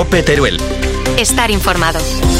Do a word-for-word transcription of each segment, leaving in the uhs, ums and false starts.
COPE Teruel. Estar informado.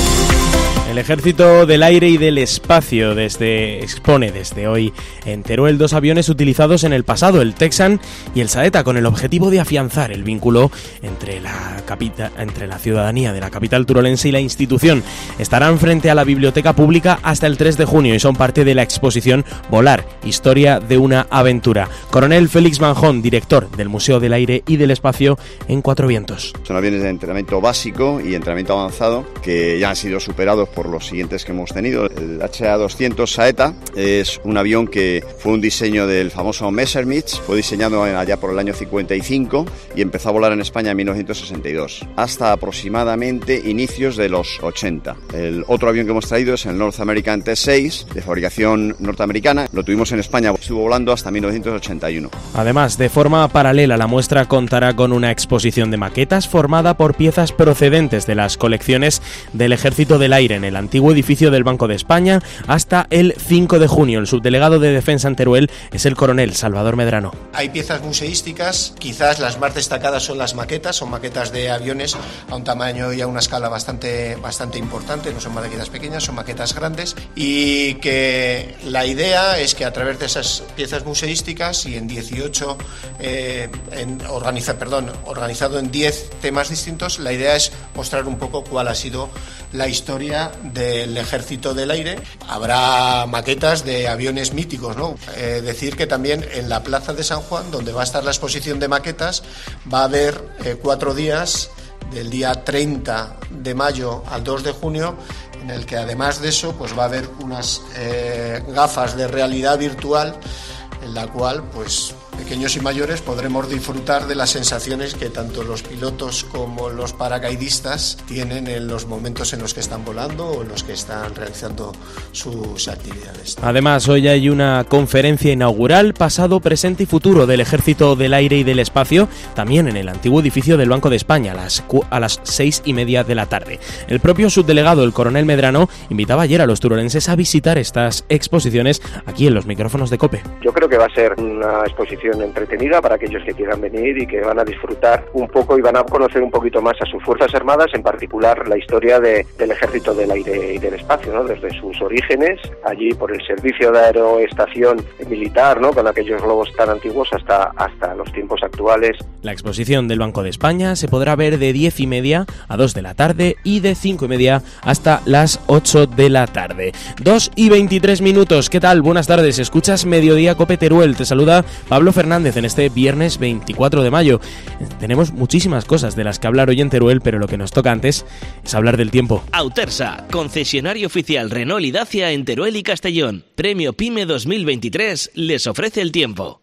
El Ejército del Aire y del Espacio desde, expone desde hoy en Teruel dos aviones utilizados en el pasado, el Texan y el Saeta, con el objetivo de afianzar el vínculo entre la, capita, entre la ciudadanía de la capital turolense y la institución. Estarán frente a la Biblioteca Pública hasta el tres de junio y son parte de la exposición Volar, historia de una aventura. Coronel Félix Manjón, director del Museo del Aire y del Espacio en Cuatro Vientos. Son aviones de entrenamiento básico y entrenamiento avanzado que ya han sido superados por los siguientes que hemos tenido. El H A doscientos Saeta es un avión que fue un diseño del famoso Messerschmitt, fue diseñado allá por el año cincuenta y cinco y empezó a volar en España en mil novecientos sesenta y dos, hasta aproximadamente inicios de los ochenta. El otro avión que hemos traído es el North American T seis, de fabricación norteamericana. Lo tuvimos en España, estuvo volando hasta mil novecientos ochenta y uno. Además, de forma paralela, la muestra contará con una exposición de maquetas formada por piezas procedentes de las colecciones del Ejército del Aire en el antiguo edificio del Banco de España hasta el cinco de junio. El subdelegado de Defensa en Teruel es el coronel Salvador Medrano. Hay piezas museísticas, quizás las más destacadas son las maquetas, son maquetas de aviones a un tamaño y a una escala bastante, bastante importante, no son maquetas pequeñas, son maquetas grandes, y que la idea es que a través de esas piezas museísticas y en dieciocho, eh, en organiza, perdón, organizado en diez temas distintos, la idea es mostrar un poco cuál ha sido la historia del Ejército del Aire. Habrá maquetas de aviones míticos, ¿no? Eh, decir que también en la Plaza de San Juan, donde va a estar la exposición de maquetas, va a haber eh, cuatro días, del día treinta de mayo al dos de junio, en el que además de eso pues va a haber unas eh, gafas de realidad virtual en la cual pues pequeños y mayores podremos disfrutar de las sensaciones que tanto los pilotos como los paracaidistas tienen en los momentos en los que están volando o en los que están realizando sus actividades. Además, hoy hay una conferencia inaugural, pasado, presente y futuro del Ejército del Aire y del Espacio, también en el antiguo edificio del Banco de España, a las, a las seis y media de la tarde. El propio subdelegado, el coronel Medrano, invitaba ayer a los turolenses a visitar estas exposiciones aquí en los micrófonos de COPE. Yo creo que va a ser una exposición entretenida para aquellos que quieran venir y que van a disfrutar un poco y van a conocer un poquito más a sus Fuerzas Armadas, en particular la historia de, del Ejército del Aire y del Espacio, ¿no? Desde sus orígenes, allí por el servicio de aeroestación militar, ¿no? Con aquellos globos tan antiguos hasta, hasta los tiempos actuales. La exposición del Banco de España se podrá ver de diez y media a dos de la tarde y de cinco y media hasta las ocho de la tarde. dos y veintitrés minutos. ¿Qué tal? Buenas tardes. Escuchas Mediodía COPE Teruel. Te saluda Pablo Fernández en este viernes veinticuatro de mayo. Tenemos muchísimas cosas de las que hablar hoy en Teruel, pero lo que nos toca antes es hablar del tiempo. Autersa, concesionario oficial Renault y Dacia en Teruel y Castellón. Premio PYME dos mil veintitrés les ofrece el tiempo.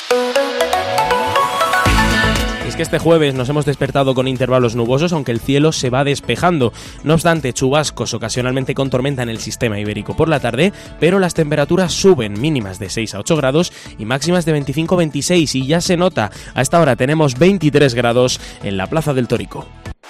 Es que este jueves nos hemos despertado con intervalos nubosos, aunque el cielo se va despejando. No obstante, chubascos ocasionalmente con tormenta en el sistema ibérico por la tarde, pero las temperaturas suben, mínimas de seis a ocho grados y máximas de veinticinco a veintiséis, y ya se nota. A esta hora tenemos veintitrés grados en la Plaza del Tórico.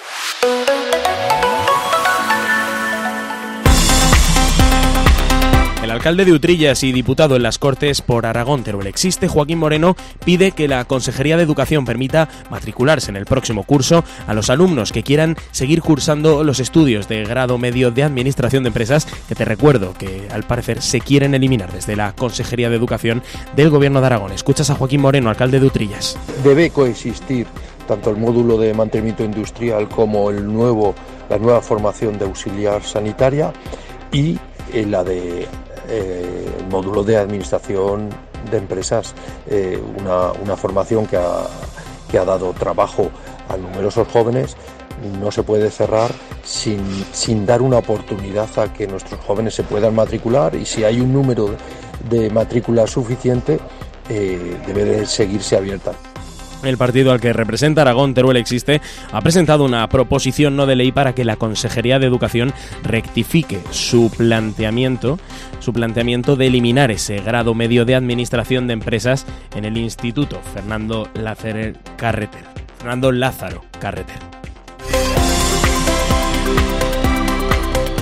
El alcalde de Utrillas y diputado en las Cortes por Aragón Teruel Existe, Joaquín Moreno, pide que la Consejería de Educación permita matricularse en el próximo curso a los alumnos que quieran seguir cursando los estudios de grado medio de Administración de Empresas, que te recuerdo que al parecer se quieren eliminar desde la Consejería de Educación del Gobierno de Aragón. Escuchas a Joaquín Moreno, alcalde de Utrillas. Debe coexistir tanto el módulo de mantenimiento industrial como el nuevo, la nueva formación de auxiliar sanitaria y eh, la de Eh, el módulo de administración de empresas, eh, una, una formación que ha, que ha dado trabajo a numerosos jóvenes. No se puede cerrar sin, sin dar una oportunidad a que nuestros jóvenes se puedan matricular, y si hay un número de matrículas suficiente, eh, debe de seguirse abierta. El partido al que representa Aragón Teruel Existe ha presentado una proposición no de ley para que la Consejería de Educación rectifique su planteamiento, su planteamiento de eliminar ese grado medio de Administración de Empresas en el Instituto Fernando Lázaro Carreter. Fernando Lázaro Carreter.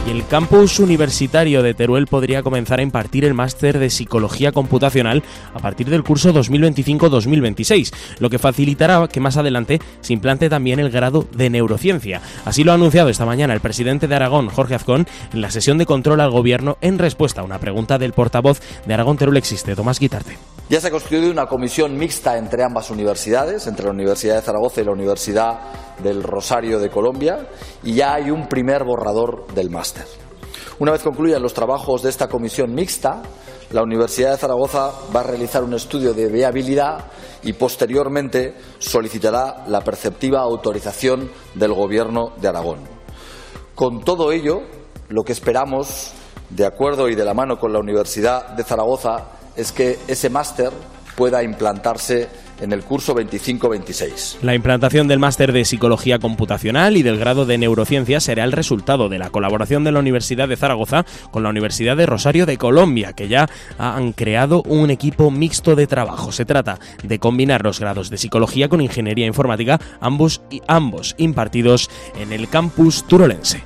Y el campus universitario de Teruel podría comenzar a impartir el máster de Psicología Computacional a partir del curso dos mil veinticinco dos mil veintiséis, lo que facilitará que más adelante se implante también el grado de Neurociencia. Así lo ha anunciado esta mañana el presidente de Aragón, Jorge Azcón, en la sesión de control al gobierno en respuesta a una pregunta del portavoz de Aragón Teruel Existe, Tomás Guitarte. Ya se ha constituido una comisión mixta entre ambas universidades, entre la Universidad de Zaragoza y la Universidad del Rosario de Colombia, y ya hay un primer borrador del máster. Una vez concluyan los trabajos de esta comisión mixta, la Universidad de Zaragoza va a realizar un estudio de viabilidad y posteriormente solicitará la preceptiva autorización del Gobierno de Aragón. Con todo ello, lo que esperamos, de acuerdo y de la mano con la Universidad de Zaragoza, es que ese máster pueda implantarse en el curso veinticinco veintiséis. La implantación del máster de Psicología Computacional y del grado de Neurociencia será el resultado de la colaboración de la Universidad de Zaragoza con la Universidad de Rosario de Colombia, que ya han creado un equipo mixto de trabajo. Se trata de combinar los grados de Psicología con Ingeniería Informática, ambos, ambos impartidos en el campus turolense.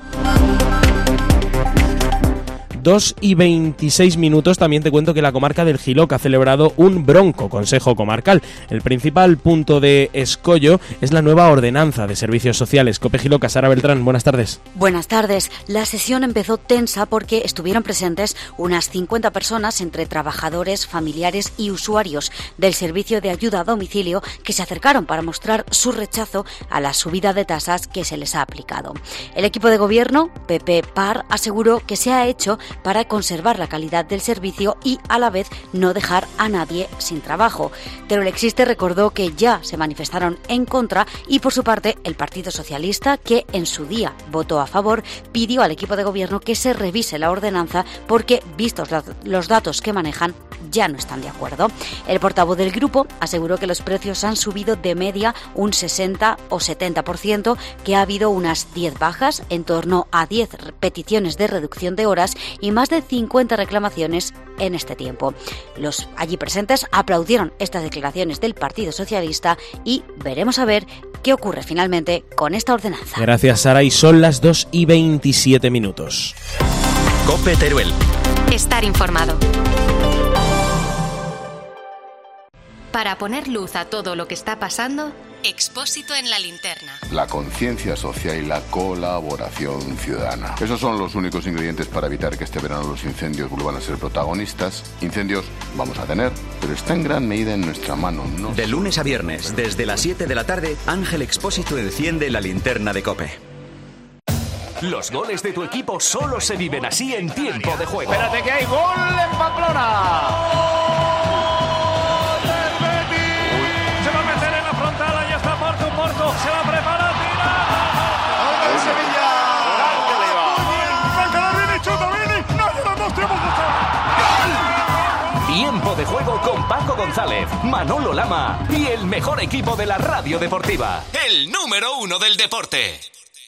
dos y veintiséis minutos. También te cuento que la comarca del Giloc ha celebrado un bronco consejo comarcal. El principal punto de escollo es la nueva ordenanza de servicios sociales. Cope Giloc, Sara Beltrán, buenas tardes. Buenas tardes. La sesión empezó tensa porque estuvieron presentes unas cincuenta personas entre trabajadores, familiares y usuarios del servicio de ayuda a domicilio que se acercaron para mostrar su rechazo a la subida de tasas que se les ha aplicado. El equipo de gobierno, P P Par, aseguró que se ha hecho para conservar la calidad del servicio y a la vez no dejar a nadie sin trabajo. Teruel Existe recordó que ya se manifestaron en contra y por su parte el Partido Socialista, que en su día votó a favor, pidió al equipo de gobierno que se revise la ordenanza porque, vistos los datos que manejan, ya no están de acuerdo. El portavoz del grupo aseguró que los precios han subido de media un sesenta o setenta por ciento, que ha habido unas diez bajas, en torno a diez peticiones de reducción de horas y más de cincuenta reclamaciones en este tiempo. Los allí presentes aplaudieron estas declaraciones del Partido Socialista y veremos a ver qué ocurre finalmente con esta ordenanza. Gracias, Sara, y son las dos y veintisiete minutos. Cope Teruel. Estar informado. Para poner luz a todo lo que está pasando, Expósito en la linterna. La conciencia social y la colaboración ciudadana. Esos son los únicos ingredientes para evitar que este verano los incendios vuelvan a ser protagonistas. Incendios vamos a tener, pero está en gran medida en nuestra mano. No de lunes a viernes, desde las siete de la tarde, Ángel Expósito enciende la linterna de COPE. Los goles de tu equipo solo se viven así en tiempo de juego. Espérate que hay gol en Pamplona. Se la prepara, tira. ¡Gol del Sevilla! ¡Arranca Vini, chuta Vini! ¡Nadie lo mostremos! ¡Gol! Tiempo de juego con Paco González, Manolo Lama y el mejor equipo de la radio deportiva. El número uno del deporte.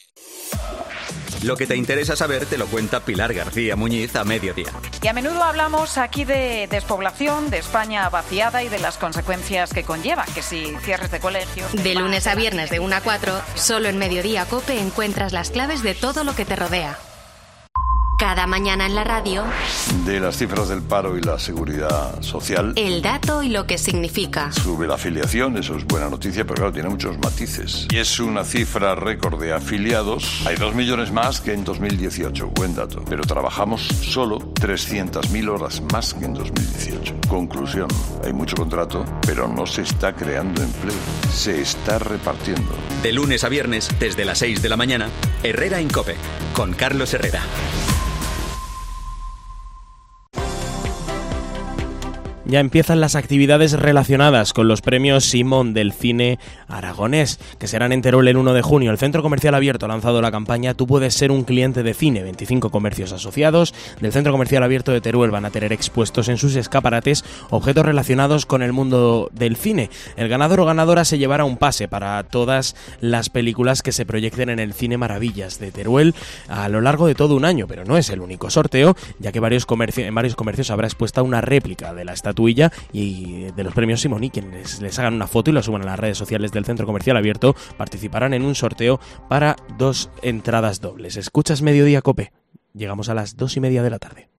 Lo que te interesa saber te lo cuenta Pilar García Muñiz a mediodía. Y a menudo hablamos aquí de despoblación, de España vaciada y de las consecuencias que conlleva, que si cierres de colegios... De lunes a viernes de una a cuatro, solo en Mediodía COPE encuentras las claves de todo lo que te rodea. Cada mañana en la radio... De las cifras del paro y la seguridad social... El dato y lo que significa. Sube la afiliación, eso es buena noticia, pero claro, tiene muchos matices. Y es una cifra récord de afiliados. Hay dos millones más que en dos mil dieciocho, buen dato. Pero trabajamos solo trescientas mil horas más que en dos mil dieciocho. Conclusión, hay mucho contrato, pero no se está creando empleo. Se está repartiendo. De lunes a viernes, desde las seis de la mañana, Herrera en COPE, con Carlos Herrera. Ya empiezan las actividades relacionadas con los premios Simón del cine aragonés, que serán en Teruel el uno de junio. El Centro Comercial Abierto ha lanzado la campaña Tú puedes ser un cliente de cine. veinticinco comercios asociados del Centro Comercial Abierto de Teruel van a tener expuestos en sus escaparates objetos relacionados con el mundo del cine. El ganador o ganadora se llevará un pase para todas las películas que se proyecten en el Cine Maravillas de Teruel a lo largo de todo un año, pero no es el único sorteo, ya que varios comerci- en varios comercios habrá expuesta una réplica de la estatua y de los premios Simón, y quienes les hagan una foto y la suban a las redes sociales del Centro Comercial Abierto participarán en un sorteo para dos entradas dobles. ¿Escuchas Mediodía COPE? Llegamos a las dos y media de la tarde.